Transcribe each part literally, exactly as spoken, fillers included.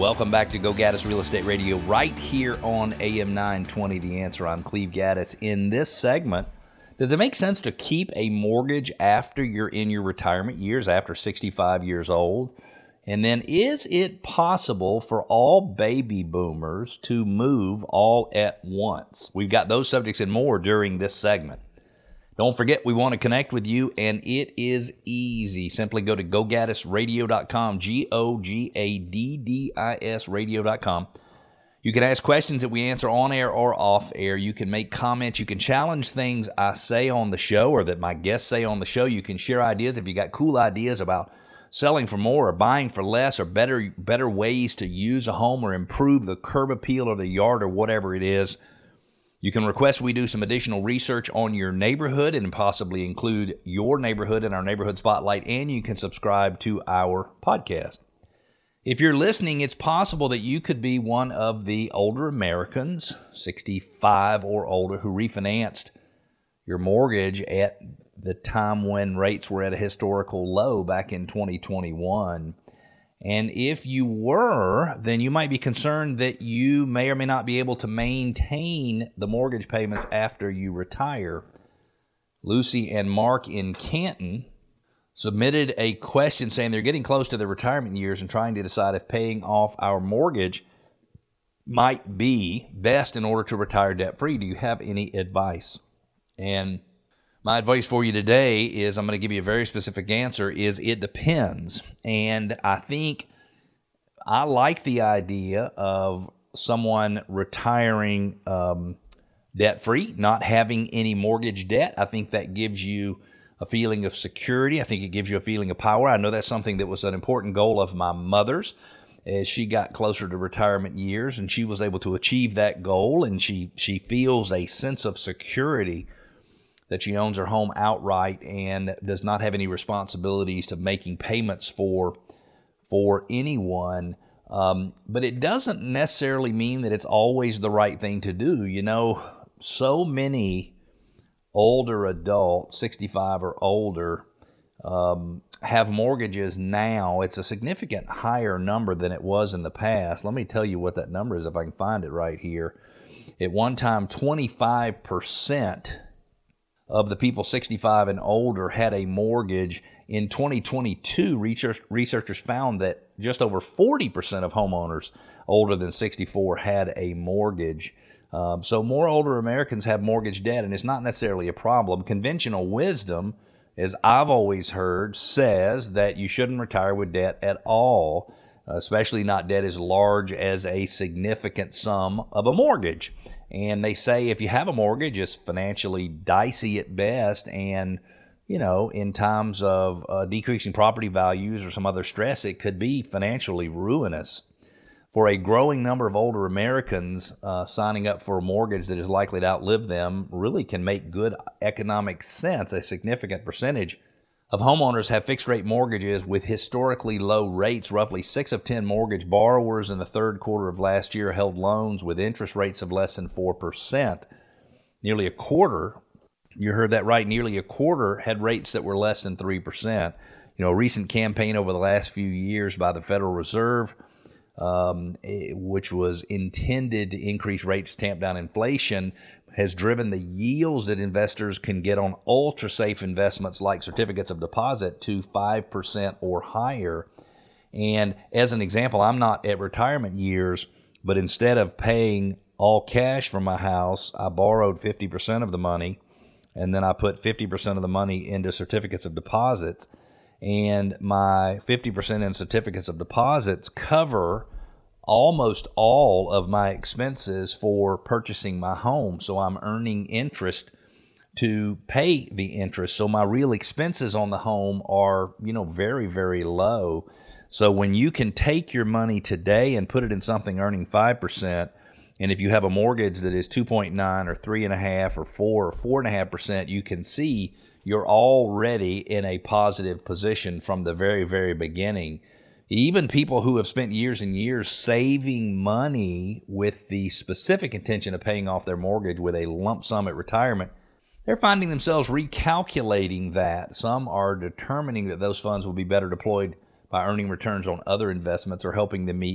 Welcome back to Go Gaddis Real Estate Radio right here on A M nine twenty The Answer. I'm Cleve Gaddis. In this segment, does it make sense to keep a mortgage after you're in your retirement years, after sixty-five years old? And then is it possible for all baby boomers to move all at once? We've got those subjects and more during this segment. Don't forget, we want to connect with you, and it is easy. Simply go to go gaddis radio dot com, G O G A D D I S radio dot com. You can ask questions that we answer on air or off air. You can make comments. You can challenge things I say on the show or that my guests say on the show. You can share ideas if you got cool ideas about selling for more or buying for less or better, better ways to use a home or improve the curb appeal of the yard or whatever it is. You can request we do some additional research on your neighborhood and possibly include your neighborhood in our neighborhood spotlight, and you can subscribe to our podcast. If you're listening, it's possible that you could be one of the older Americans, sixty-five or older, who refinanced your mortgage at the time when rates were at a historical low back in twenty twenty-one. And if you were, then you might be concerned that you may or may not be able to maintain the mortgage payments after you retire. Lucy and Mark in Canton submitted a question saying they're getting close to their retirement years and trying to decide if paying off our mortgage might be best in order to retire debt-free. Do you have any advice? And my advice for you today is, I'm going to give you a very specific answer, is it depends. And I think I like the idea of someone retiring um, debt-free, not having any mortgage debt. I think that gives you a feeling of security. I think it gives you a feeling of power. I know that's something that was an important goal of my mother's as she got closer to retirement years, and she was able to achieve that goal, and she, she feels a sense of security that she owns her home outright and does not have any responsibilities to making payments for for anyone. Um, but it doesn't necessarily mean that it's always the right thing to do. You know, so many older adults, sixty-five or older, um, have mortgages now. It's a significant higher number than it was in the past. Let me tell you what that number is if I can find it right here. At one time, twenty-five percent of the people sixty-five and older had a mortgage. In twenty twenty-two, research, researchers found that just over forty percent of homeowners older than sixty-four had a mortgage. Um, so more older Americans have mortgage debt, and it's not necessarily a problem. Conventional wisdom, as I've always heard, says that you shouldn't retire with debt at all, especially not debt as large as a significant sum of a mortgage. And they say if you have a mortgage, it's financially dicey at best, and, you know, in times of uh, decreasing property values or some other stress, it could be financially ruinous. For a growing number of older Americans, uh, signing up for a mortgage that is likely to outlive them really can make good economic sense. A significant percentage of homeowners have fixed-rate mortgages with historically low rates. Roughly six of ten mortgage borrowers in the third quarter of last year held loans with interest rates of less than four percent. Nearly a quarter, you heard that right, nearly a quarter had rates that were less than three percent. You know, a recent campaign over the last few years by the Federal Reserve, um, which was intended to increase rates, tamp down inflation, has driven the yields that investors can get on ultra-safe investments like certificates of deposit to five percent or higher. And as an example, I'm not at retirement years, but instead of paying all cash for my house, I borrowed fifty percent of the money, and then I put fifty percent of the money into certificates of deposits. And my fifty percent in certificates of deposits cover almost all of my expenses for purchasing my home. So I'm earning interest to pay the interest. So my real expenses on the home are, you know, very, very low. So when you can take your money today and put it in something earning five percent, and if you have a mortgage that is two point nine or three point five or four or four point five percent, you can see you're already in a positive position from the very, very beginning. Even people who have spent years and years saving money with the specific intention of paying off their mortgage with a lump sum at retirement, they're finding themselves recalculating that. Some are determining that those funds will be better deployed by earning returns on other investments or helping them meet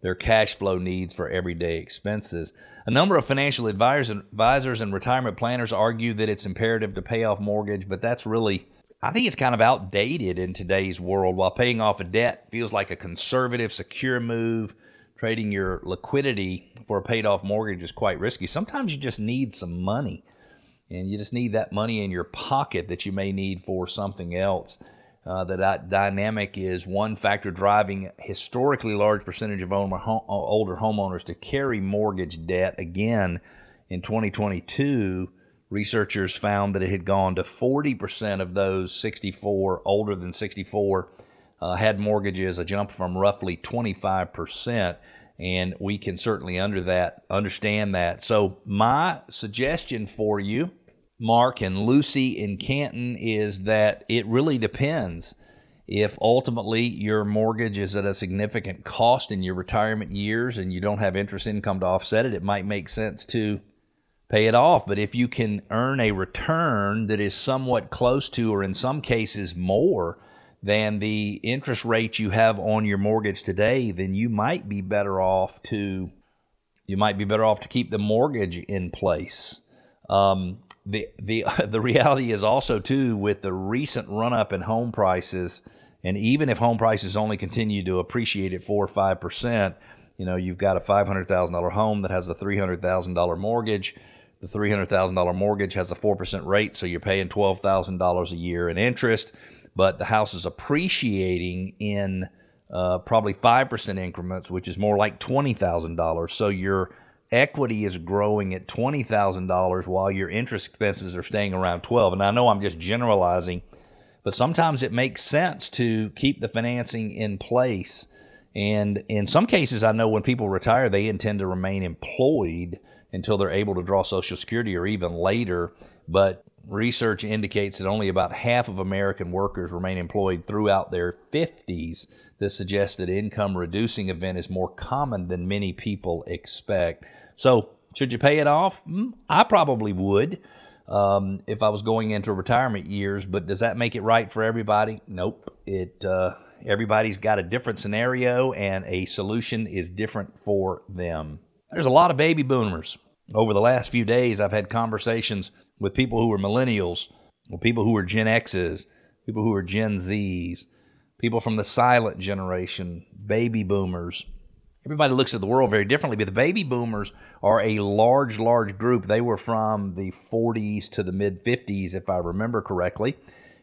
their cash flow needs for everyday expenses. A number of financial advisors, advisors and retirement planners argue that it's imperative to pay off mortgage, but that's really, I think it's kind of outdated in today's world. While paying off a debt feels like a conservative, secure move, trading your liquidity for a paid-off mortgage is quite risky. Sometimes you just need some money, and you just need that money in your pocket that you may need for something else. Uh, that dynamic is one factor driving historically large percentage of older homeowners to carry mortgage debt. Again, in twenty twenty-two, researchers found that it had gone to forty percent of those sixty-four, older than sixty-four, uh, had mortgages, a jump from roughly twenty-five percent. And we can certainly under that understand that. So my suggestion for you, Mark and Lucy in Canton, is that it really depends. If ultimately your mortgage is at a significant cost in your retirement years and you don't have interest income to offset it, it might make sense to pay it off. But if you can earn a return that is somewhat close to, or in some cases more than the interest rate you have on your mortgage today, then you might be better off to you might be better off to keep the mortgage in place. Um, The the the reality is also, too, with the recent run-up in home prices, and even if home prices only continue to appreciate at four or five percent, you know, you've got a five hundred thousand dollars home that has a three hundred thousand dollars mortgage. The three hundred thousand dollars mortgage has a four percent rate, so you're paying twelve thousand dollars a year in interest, but the house is appreciating in uh, probably five percent increments, which is more like twenty thousand dollars. So you're equity is growing at twenty thousand dollars while your interest expenses are staying around twelve. And I know I'm just generalizing, but sometimes it makes sense to keep the financing in place. And in some cases, I know when people retire, they intend to remain employed until they're able to draw Social Security or even later. But research indicates that only about half of American workers remain employed throughout their fifties. This suggests that income-reducing event is more common than many people expect. So, should you pay it off? I probably would um, if I was going into retirement years, but does that make it right for everybody? Nope. It uh, everybody's got a different scenario, and a solution is different for them. There's a lot of baby boomers. Over the last few days, I've had conversations with people who are millennials, or people who are Gen X's, people who are Gen Z's, people from the silent generation, baby boomers. Everybody looks at the world very differently, but the baby boomers are a large, large group. They were from the forties to the mid-fifties, if I remember correctly,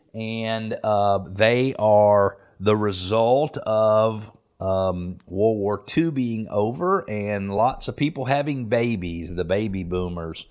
and uh, they are the result of um, World War Two being over and lots of people having babies, the baby boomers.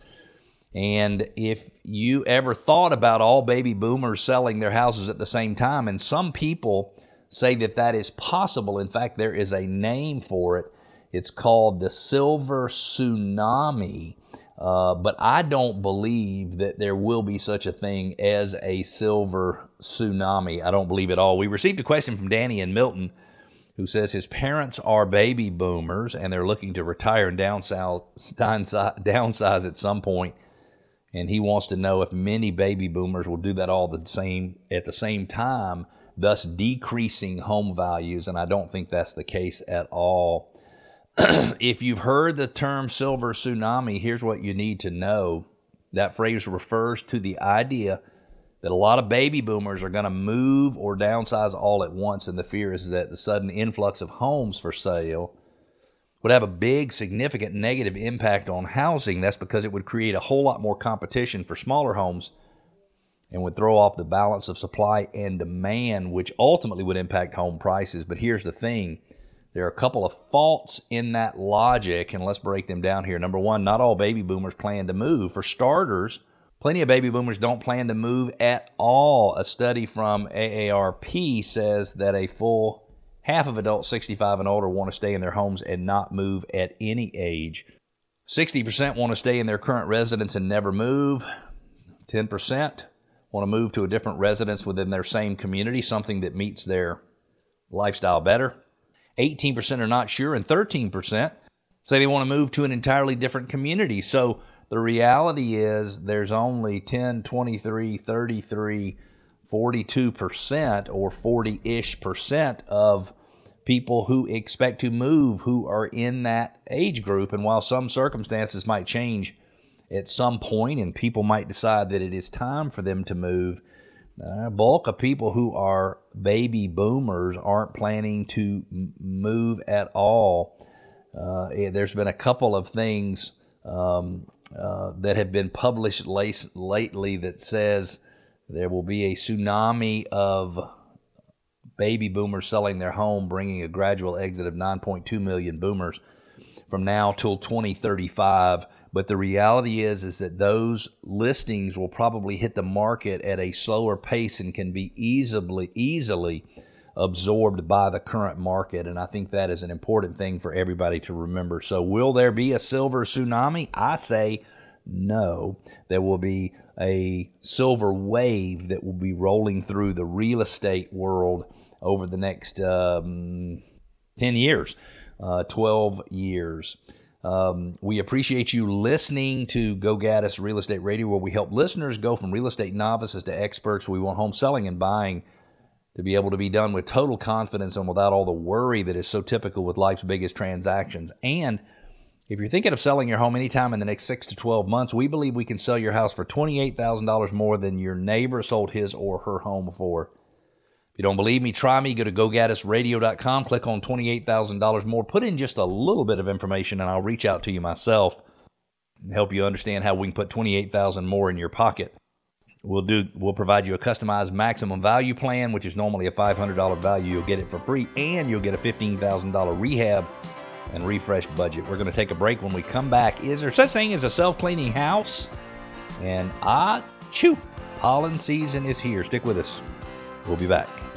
And if you ever thought about all baby boomers selling their houses at the same time, and some people say that that is possible. In fact, there is a name for it. It's called the silver tsunami. Uh, but I don't believe that there will be such a thing as a silver tsunami. I don't believe at all. We received a question from Danny in Milton, who says his parents are baby boomers and they're looking to retire and downsize, downsize at some point. And he wants to know if many baby boomers will do that all the same at the same time, thus decreasing home values. And I don't think that's the case at all. If you've heard the term silver tsunami, here's what you need to know. That phrase refers to the idea that a lot of baby boomers are going to move or downsize all at once, and the fear is that the sudden influx of homes for sale would have a big, significant negative impact on housing. That's because it would create a whole lot more competition for smaller homes and would throw off the balance of supply and demand, which ultimately would impact home prices. But here's the thing. There are a couple of faults in that logic, and let's break them down here. Number one, not all baby boomers plan to move. For starters, plenty of baby boomers don't plan to move at all. A study from A A R P says that a full half of adults sixty-five and older want to stay in their homes and not move at any age. sixty percent want to stay in their current residence and never move. ten percent want to move to a different residence within their same community, something that meets their lifestyle better. eighteen percent are not sure, and thirteen percent say they want to move to an entirely different community. So the reality is there's only ten, twenty-three, thirty-three, forty-two percent or forty-ish percent of people who expect to move who are in that age group. And while some circumstances might change at some point and people might decide that it is time for them to move, a bulk of people who are baby boomers aren't planning to move at all. Uh, there's been a couple of things um, uh, that have been published late, lately that says there will be a tsunami of baby boomers selling their home, bringing a gradual exit of nine point two million boomers from now till twenty thirty-five. But the reality is, is that those listings will probably hit the market at a slower pace and can be easily, easily absorbed by the current market. And I think that is an important thing for everybody to remember. So will there be a silver tsunami? I say no. There will be a silver wave that will be rolling through the real estate world over the next um, ten years, uh, twelve years. Um, we appreciate you listening to Go Gaddis Real Estate Radio, where we help listeners go from real estate novices to experts. We want home selling and buying to be able to be done with total confidence and without all the worry that is so typical with life's biggest transactions. And if you're thinking of selling your home anytime in the next six to twelve months, we believe we can sell your house for twenty-eight thousand dollars more than your neighbor sold his or her home for. If you don't believe me, try me. Go to go gaddis radio dot com, click on twenty-eight thousand dollars more, put in just a little bit of information, and I'll reach out to you myself and help you understand how we can put twenty-eight thousand dollars more in your pocket. We'll do. We'll provide you a customized maximum value plan, which is normally a five hundred dollars value. You'll get it for free, and you'll get a fifteen thousand dollars rehab and refresh budget. We're going to take a break. When we come back, is there such thing as a self-cleaning house? And ah, chew, pollen season is here. Stick with us. We'll be back.